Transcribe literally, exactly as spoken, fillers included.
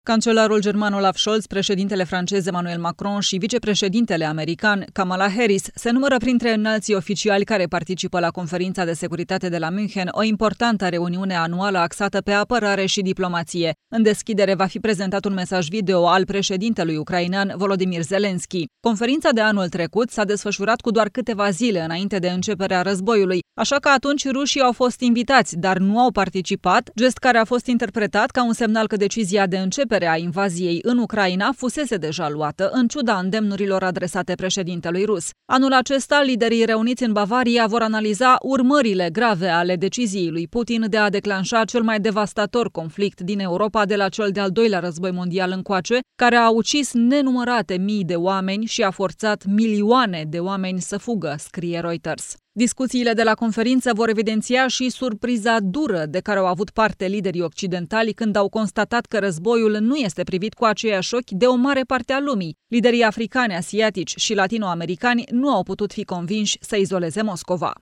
Cancelarul german Olaf Scholz, președintele francez Emmanuel Macron și vicepreședintele american Kamala Harris se numără printre înalții oficiali care participă la conferința de securitate de la München, o importantă reuniune anuală axată pe apărare și diplomație. În deschidere va fi prezentat un mesaj video al președintelui ucrainean Volodymyr Zelensky. Conferința de anul trecut s-a desfășurat cu doar câteva zile înainte de începerea războiului, așa că atunci rușii au fost invitați, dar nu au participat, gest care a fost interpretat ca un semnal că decizia de începere a invaziei în Ucraina fusese deja luată, în ciuda îndemnurilor adresate președintelui rus. Anul acesta, liderii reuniți în Bavaria vor analiza urmările grave ale deciziei lui Putin de a declanșa cel mai devastator conflict din Europa de la cel de-al doilea război mondial încoace, care a ucis nenumărate mii de oameni și a forțat milioane de oameni să fugă, scrie Reuters. Discuțiile de la conferință vor evidenția și surpriza dură de care au avut parte liderii occidentali când au constatat că războiul nu este privit cu aceiași ochi de o mare parte a lumii. Liderii africani, asiatici și latinoamericani nu au putut fi convinși să izoleze Moscova.